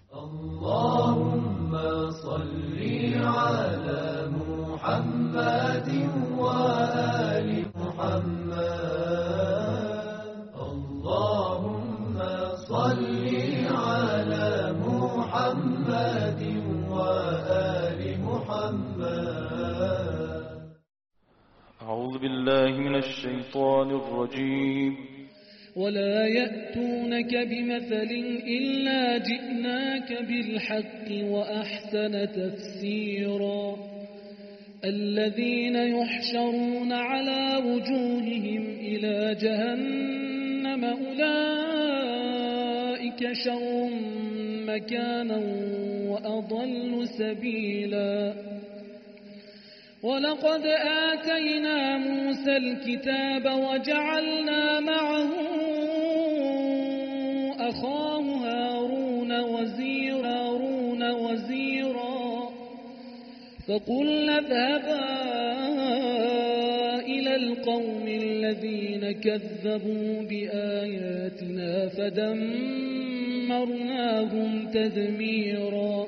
اللهم صل على محمد وآل محمد. اللهم صل على محمد وآل محمد. أعوذ بالله من الشيطان الرجيم. ولا يأتونك بمثل إلا جئناك بالحق وأحسن تفسيرا. الذين يحشرون على وجوههم إلى جهنم أولئك شر مكانا وأضل سبيلا. ولقد آتينا موسى الكتاب وجعلنا معه أخاه هارون وزيرا هارون وزيرا فقلنا اذهبا إلى القوم الذين كذبوا بآياتنا فدمرناهم تدميرا.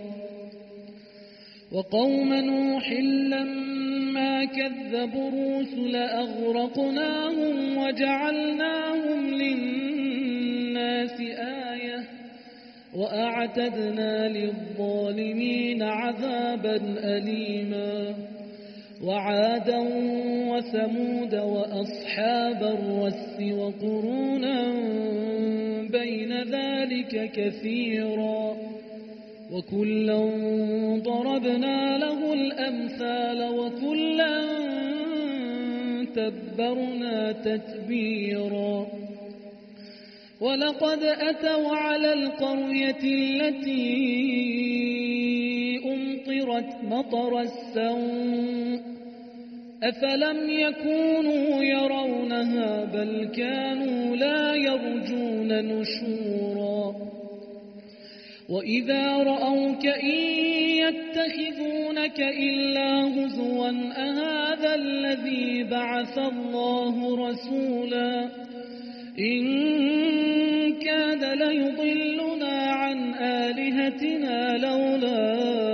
وقوم نوح لما كذبوا الرسل أغرقناهم وجعلناهم للناس آية وأعتدنا للظالمين عذابا أليما. وعادا وثمود وأصحاب الرس وقرونا بين ذلك كثيرا. وكلا ضربنا له الأمثال وكلا تبرنا تتبيرا. ولقد أتوا على القرية التي أمطرت مطر السوء أفلم يكونوا يرونها بل كانوا لا يرجون نشورا. وإذا رأوك إن يتخذونك إلا هزوا أهذا الذي بعث الله رسولا. إن كاد ليضلنا عن آلهتنا لولا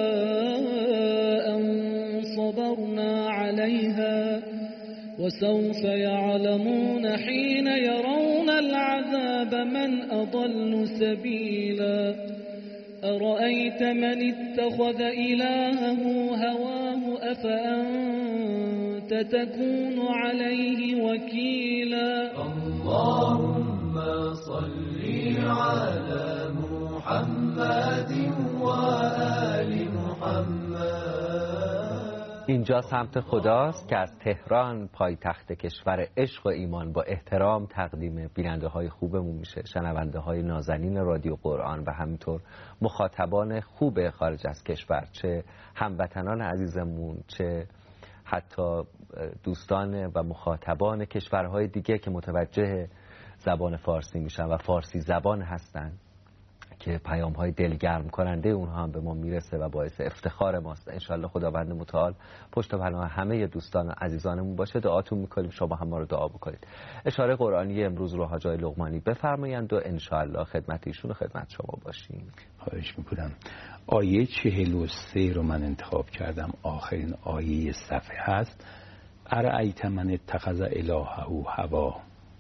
أن صبرنا عليها وسوف يعلمون حين يرون العذاب من أضل سبيلا. أرأيت من اتخذ إلهه هواه أفأنت تكون عليه وكيلا. اللهم صل على محمد وآل محمد. اینجا سمت خداست که از تهران پایتخت کشور عشق و ایمان با احترام تقدیم بیننده های خوبمون میشه، شنونده های نازنین رادیو قرآن و همینطور مخاطبان خوب خارج از کشور، چه هموطنان عزیزمون چه حتی دوستان و مخاطبان کشورهای دیگه که متوجه زبان فارسی میشن و فارسی زبان هستن که پیام های دلگرم کننده اونها هم به ما میرسه و باعث افتخار ماست. انشالله خداوند متعال پشت و پناه همه دوستان و عزیزانمون باشه. دعاتون میکنیم شما هم ما رو دعا بکنید. اشاره قرآنی امروز رو حاج آقای لقمانی بفرمایند و انشالله خدمت ایشون و خدمت شما باشیم. خواهش میکنم. آیه چهل و سه رو من انتخاب کردم، آخرین آیه صفحه هست. ارأیت من اتخذ الهه هوا.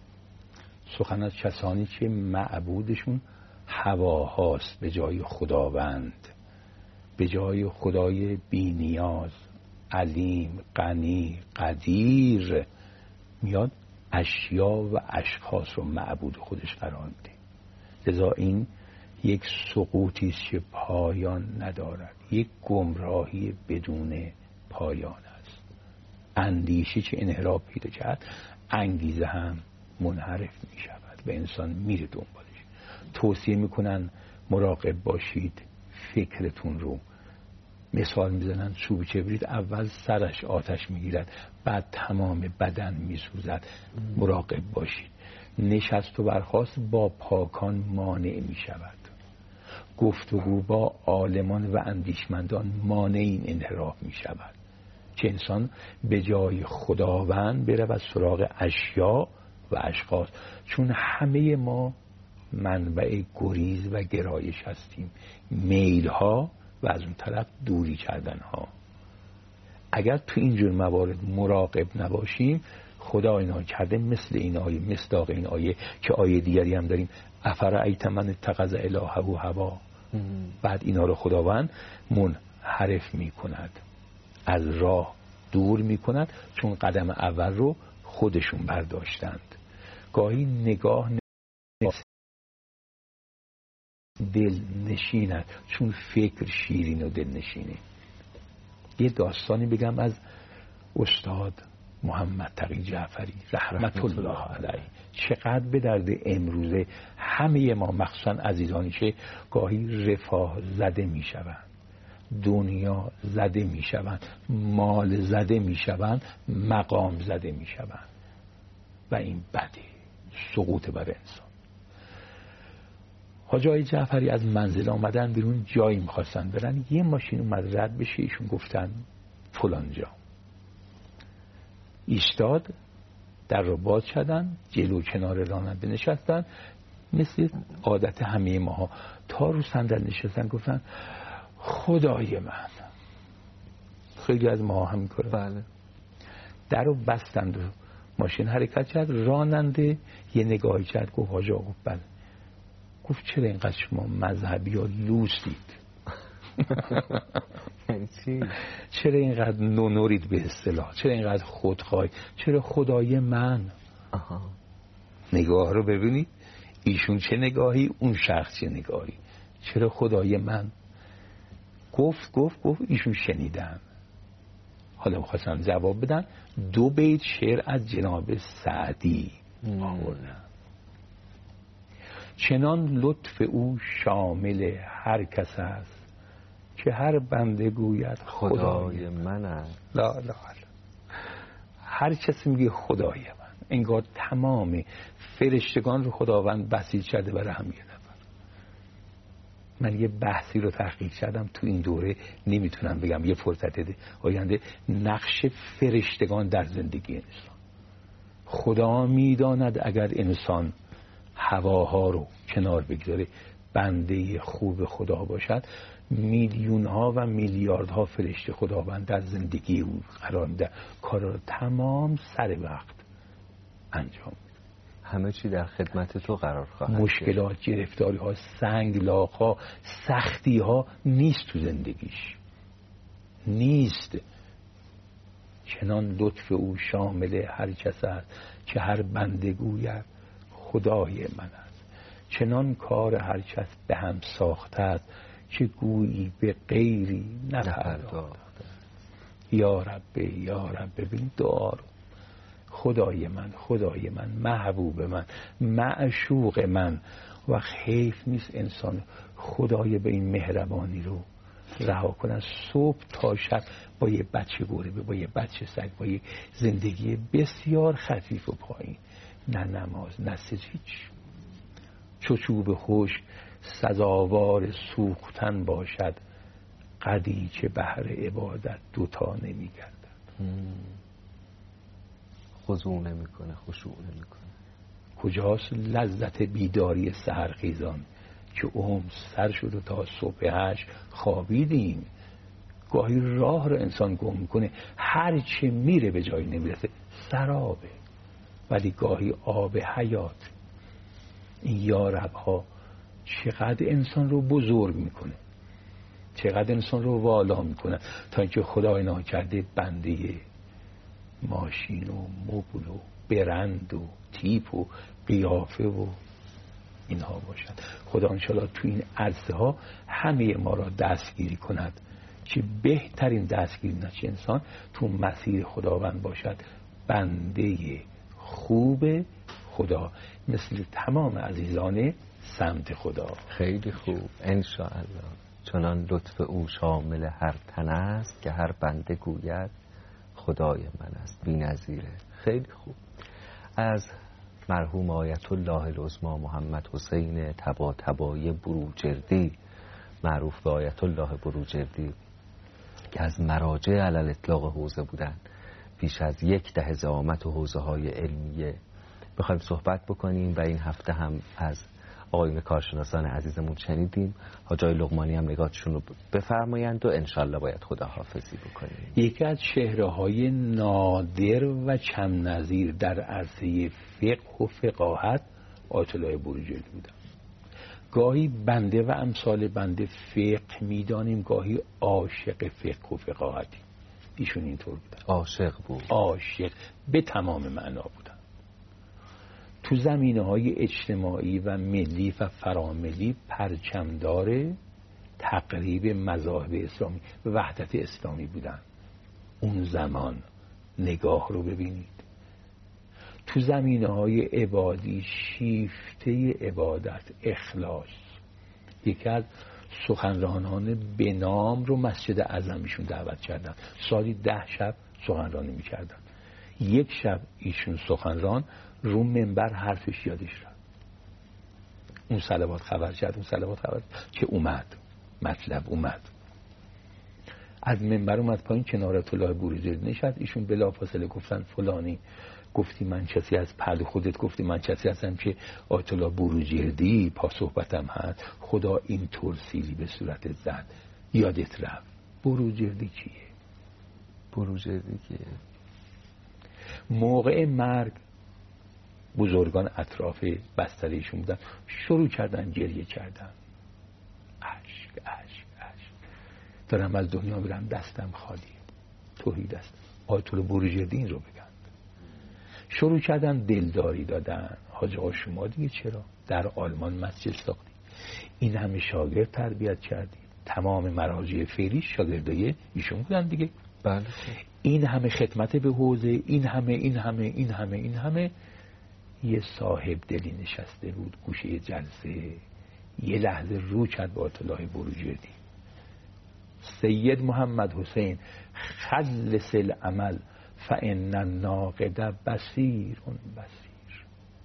سخن از کسانی که معبودشون هواهاست به جای خداوند، به جای خدای بی نیاز، علیم، غنی، قدیر، میاد اشیا و اشخاص رو معبود خودش قرار میده. لذا این یک سقوطی است که پایان ندارد، یک گمراهی بدون پایان است. اندیشه چه انحراف پیدا کرد، انگیزه هم منحرف می شود و انسان میره دنبالش. توصیه میکنن مراقب باشید فکرتون رو. مثال میزنن چوب کبریت اول سرش آتش میگیرد بعد تمام بدن میسوزد. مراقب باشید. نشست و برخاست با پاکان مانع میشود. گفتگو با عالمان و اندیشمندان مانع این انحراف میشود که انسان به جای خداوند بره و سراغ اشیا و اشخاص، چون همه ما منبع گریز و گرایش هستیم، میل ها و از اون طرف دوری کردن ها. اگر تو اینجور موارد مراقب نباشیم، خدا اینا کرده مثل این آیه، مصداق این آیه که آیه دیگری هم داریم، افرأیت من اتخذ الهه هوا. بعد اینا رو خداوند منحرف می کند، از راه دور می کند، چون قدم اول رو خودشون برداشتند. گاهی نگاه دل نشیند، چون فکر شیرین و دل نشینه. یه داستانی بگم از استاد محمد تقی جعفری رحمت الله علیه. چقدر به درد امروزه همه ما، مخصوصا عزیزانی که گاهی رفاه زده می شوند، دنیا زده می شوند، مال زده می شوند، مقام زده می شوند و این بده، سقوط بر انسان. حاج آقای جعفری از منزل آمدن بیرون، جایی میخواستن برن، یه ماشین اومد رد بشه، ایشون گفتن فلان جا. ایستاد، در رو باز کردن، جلو کنار راننده نشستن، مثل عادت همه ماها تا رو صندل نشستن، گفتن خدای من. خیلی از ماها هم میکنه. بله. در رو بستند و ماشین حرکت کرد. راننده یه نگاهی کرد، گفت حاج آقا بله. گفت چرا اینقدر شما مذهبی ها لوسید؟ چرا اینقدر نونورید به اصطلاح؟ چرا اینقدر خودخواه؟ چرا خدای من؟ آها. نگاه رو ببینید، ایشون چه نگاهی، اون شخص چه نگاهی. چرا خدای من؟ گفت گفت گفت ایشون شنیدن. حالا می‌خواستم جواب بدن. دو بیت شعر از جناب سعدی آوردن. چنان لطف او شامل هر کس است که هر بنده گوید خدای من است. لا لا لا. هر کسی میگه خدای من، انگار تمام فرشتگان رو خداوند بسیج کرده برای هم یه نفر. من یه بحثی رو تحقیق کردم تو این دوره، نمیتونم بگم، یه فرصت آینده، نقش فرشتگان در زندگی انسان. خدا میداند اگر انسان هواها رو کنار بگذاره، بنده خوب خدا باشد، میلیون ها و میلیارد ها فرشته خداوند در زندگی او قرار میده، کار رو تمام سر وقت انجام میده. همه چی در خدمت تو قرار خواهد. مشکلات، گرفتاری ها، سنگ لاغ ها، سختی ها نیست تو زندگیش، نیست. چنان لطف او شامل هر کس است که هر بنده گوید خدای من است. چنان کار هر کس به هم ساخته است که گویی به غیری نپرداخته. یا رب یا رب. ببین دعا رو، خدای من خدای من محبوب من معشوق من. و حیف نیست انسان خدای به این مهربانی رو رها کنن صبح تا شب با یه بچه گربه، با یه بچه سگ، با یه زندگی بسیار خفیف و پایین، نه نماز نه سجیج. چو چوب خشک سزاوار سوختن باشد، قدی که بهر عبادت دوتا نمی گردد. خضوع نمی کنه، خشوع نمی کنه. کجاست لذت بیداری سحرخیزان که عمر سر شد و تا صبح هشت خوابیدیم. گاهی راه رو انسان گم میکنه، هر چه میره به جایی نمیرسه، سرابه. ولی گاهی آب حیات. این یارب ها چقدر انسان رو بزرگ میکنه، چقدر انسان رو والا میکنه، تا اینکه خدای ناکرده بنده ماشین و مبل و برند و تیپ و قیافه و اینها باشد. خدا انشالله تو این عرصه ها همه ما را دستگیری کند که بهترین دستگیری نشه انسان تو مسیر خداوند باشد، بنده خوب خدا مثل تمام عزیزان سمت خدا. خیلی خوب، انشاءالله. چنان لطف او شامل هر تن است که هر بنده گوید خدای من است، بی‌نظیره. خیلی خوب. از مرحوم آیت الله العظما محمد حسین طباطبایی بروجردی، معروف به آیت الله بروجردی، که از مراجع علی الاطلاق حوزه بودن، بیش از یک دهه زعامت و حوزه های علمیه، بخوایم صحبت بکنیم. و این هفته هم از آقایون کارشناسان عزیزمون شنیدیم. حاجای لقمانی هم نگاتشون رو بفرمایند و انشالله باید خداحافظی بکنیم. یکی از چهره‌های نادر و کم نظیر در عرصه فقه و فقاهت آیت الله بروجردی بودن. گاهی بنده و امثال بنده فقه میدانیم، گاهی عاشق فقه و فقاهتی. ایشون اینطور بودن، عاشق بود، عاشق به تمام معنا بودن. تو زمینه‌های اجتماعی و ملی و فراملی پرچمدار تقریب مذاهب اسلامی و وحدت اسلامی بودن. اون زمان نگاه رو ببینید، تو زمینه‌های عبادی شیفته عبادت، اخلاص. یکی از سخنرانان به نام رو مسجد اعظمیشون دعوت کردن، سالی ده شب سخنرانی می‌کردن. یک شب ایشون سخنران رو منبر حرفش یادش رفت. اون صلوات خبر کرد، اون صلوات خبر که اومد، مطلب اومد. از منبر اومد پایین، کنار آیت الله بروجردی نشست. ایشون بلافاصله گفتن فلانی، گفتی من کسی از پهلو خودت گفتی من کسی هستم که آیت الله بروجردی پا صحبتم هست، خدا این طور سیلی به صورتت زد، یادت رفت. بروجردی کیه؟ بروجردی کیه؟ موقع مرگ بزرگان اطراف بستریشون بودن، شروع کردن گریه کردن، عشق عشق عشق، دارم از دنیا میرم دستم خالی، توحید است. آیت الله بروجردی این رو بگن. شروع کردن دلداری دادن. حاج آقا شما دیگه چرا در آلمان مسجد ساختید، این همه شاگرد تربیت کردید، تمام مراجع فعلی شاگردای ایشون بودن دیگه. بله. این همه خدمت به حوزه، این همه این همه این همه این همه. یه صاحب دلی نشسته بود گوشه جلسه، یه لحظه رو کرد با آیت الله بروجردی. سید محمد حسین خلص العمل فان الناقد بصیر بصیر.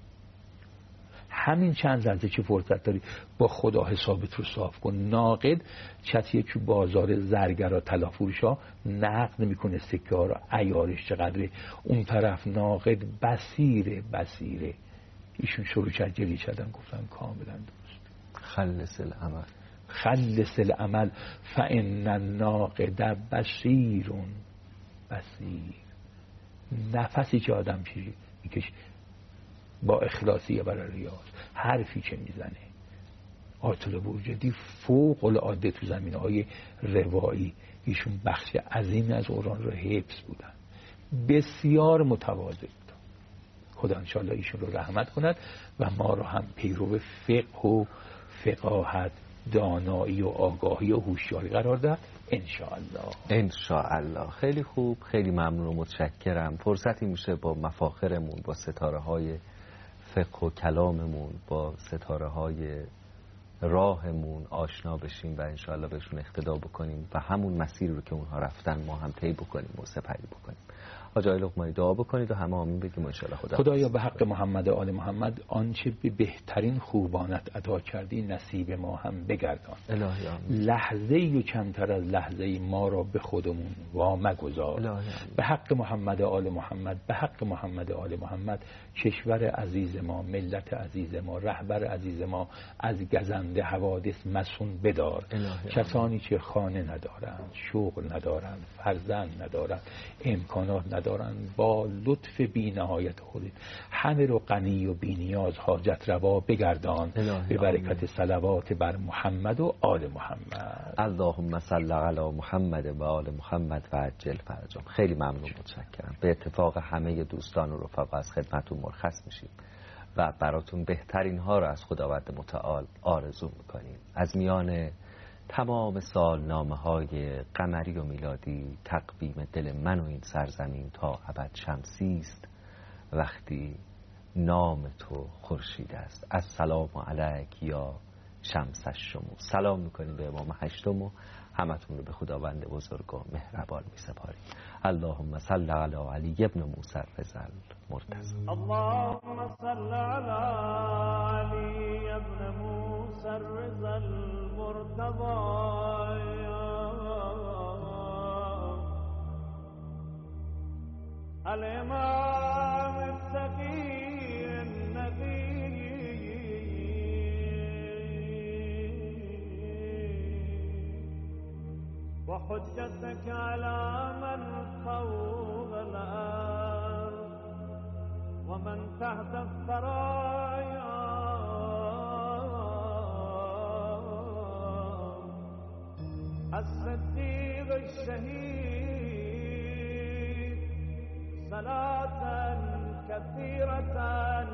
همین چند لحظه که فرصت داری با خدا حسابت رو صاف کن. ناقد کسیه که بازار زرگرا طلافروشا نقد میکنه سکه ها رو، عیارش چقدره. اون طرف ناقد بصیره بصیره. ایشون شروع کرد گریه کردن، گفتن کاملا درست. خلص العمل خلص العمل فان الناقد بصیر بصیر. نفسی که آدم چیزی میکشه با اخلاصی برای ریاض، حرفی که میزنه. آیت الله بروجردی فوق العاده تو زمینه‌های روایی ایشون بخش عظیمی از قرآن رو حفظ بودن، بسیار متواضع بودن. خدا انشالله ایشون رو رحمت کند و ما رو هم پیرو فقه و فقاهت دانایی و آگاهی و هوشیاری قرار داد انشاءالله. انشاءالله. خیلی خوب، خیلی ممنون و متشکرم. فرصتی میشه با مفاخرمون، با ستاره های فقه و کلاممون، با ستاره های راهمون آشنا بشیم و انشاءالله بهشون اقتدا بکنیم و همون مسیر رو که اونها رفتن ما هم طی بکنیم و سپری بکنیم. حاج آقای لقمانی دعا بکنید و همه آمین بگیم انشاءالله. خدا خدایا به حق محمد و آل محمد آنچه به بهترین خوبانت عطا کردی نصیب ما هم بگردان. الهی آمین. لحظه ای و کمتر از لحظه ای ما را به خودمون وا مگذار. الهی آمین. به حق محمد و آل محمد، به حق محمد و آل محمد کشور عزیز ما، ملت عزیز ما، رهبر عزیز ما از گزنده حوادث مسون بدار. کسانی که خانه ندارند، شغل ندارند، فرزند ندارند، امکانات ندارند، با لطف بی نهایت خودت همه رو غنی و بی نیاز حاجت روا بگردان به برکت صلوات بر محمد و آل محمد. اللهم صل علی محمد و آل محمد و عجل فرجهم. خیلی ممنون، متشکرم. به اتفاق همه دوستان و رفقا از خدمتتون مرخص میشیم و براتون بهترین ها رو از خداوند متعال آرزو میکنیم. از میان تمام سالنامه های قمری و میلادی تقویم دل من و این سرزمین تا ابد شمسی است وقتی نام تو خورشید است. السلام علیک یا شمس الشموس. سلام میکنیم به امام هشتم و همتون رو به خداوند بزرگ و مهربان میسپاریم. اللهم صل علی علی ابن موسی الرضا المرتضی. اللهم صل علی علی ابن موسی الرضا المرتضی الامام التقی النبی وحجتك على من فوق الأرض ومن تحت الثرايا الصديق الشهيد صلاة كثيرة